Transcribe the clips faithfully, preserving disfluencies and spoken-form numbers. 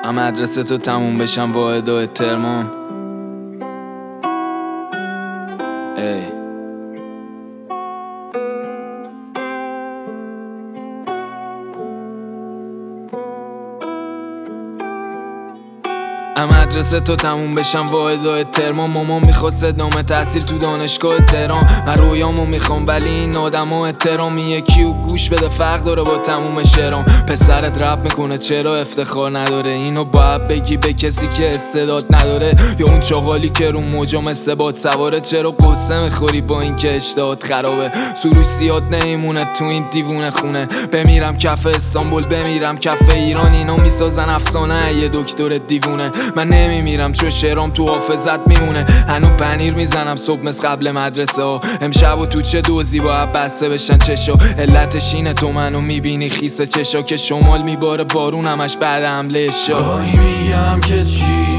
مدرسه تو تموم بشم واحد و ترمام. ای مدرسه تو تموم بشم واحد و ترمام. مامان میخواست ادامه تحصیل تو دانشگاه تهران. من رویامو میخوام ولی این آدم و احترام یکی و گوش بده فرق داره با تموم شعرام. پسرت رپ میکنه چرا افتخار نداره؟ اینو باید بگی به کسی که استعداد نداره، یا اون چاقالی که رو موجام استباد سواره. چرا قصه میخوری با این که اشتهات خرابه؟ سروش زیاد نمیمونه تو این دیوونه خونه. بمیرم کف استانبول بمیرم کف ایران، اینا میسازن افسانه یه دکتر دیوونه. من نمیمیرم چون شعرام تو حافظت میمونه. هنو پنیر میزنم صبح مثل قبل مدرسه ها. امشب و تو چه دوزی باید بسته بشن چشا. علتش اینه تو منو میبینی خیس چشا، که شمال میباره بارون همش بعد حمله شا. گاهی میگم که چی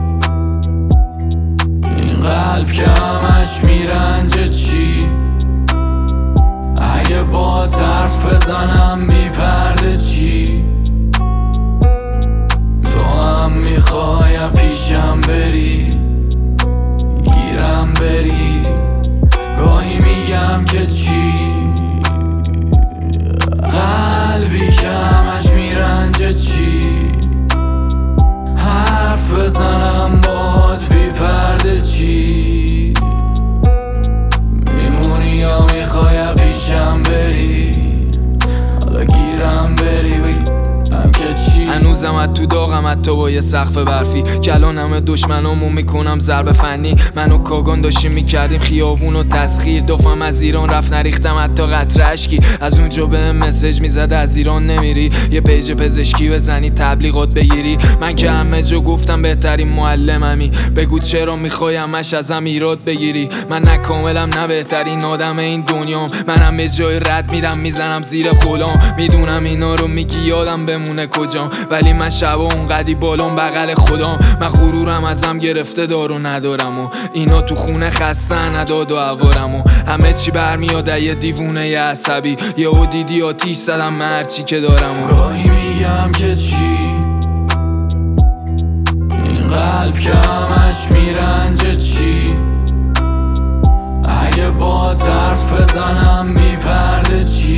این قلب که همش میرنجه چی؟ اگه با طرف بزنم بی پرده چی؟ میخوای پیشم بری گیرم بری. گاهی میگم که چی قلبی که همش میرنجه چی؟ حرف بزنم باهات بی پرده چی؟ میمونی یا میخوای پیشم بری حالا گیرم بری هنوزم ات تو داغم حتی با یه سقف برفی. کلانم دشمنامو میکنم ضرب فنی. منو کاگان داشتیم میکردیم خیابون و تسخیر. دفعم از ایران رفت نریختم حتی قطره اشکی. از اونجا به مسیج میزد از ایران نمیری، یه پیج پزشکی بزنی تبلیغات بگیری. من که همه جا گفتم بهترین معلممی، بگو چرا میخوای همش ازم ایراد بگیری؟ من نه کاملم نه بهترین آدم این دنیام. منم یه جای رد میدم میزنم زیر خلام. میدونم اینا رو میگی یادم بمونه کجام، ولی من شبا اونقدی بالام بغل خدام. من غرورم ازم گرفته دارو ندارم و اینا تو خونه خسته نداد و عوارم و همه چی برمیاد یه دیوونه یه عصبی. یه او دیدی آتیش زدم من هرچی که دارم و گاهی میگم که چی این قلب که همش میرنجه چی؟ اگه با طرف بزنم بی پرده چی؟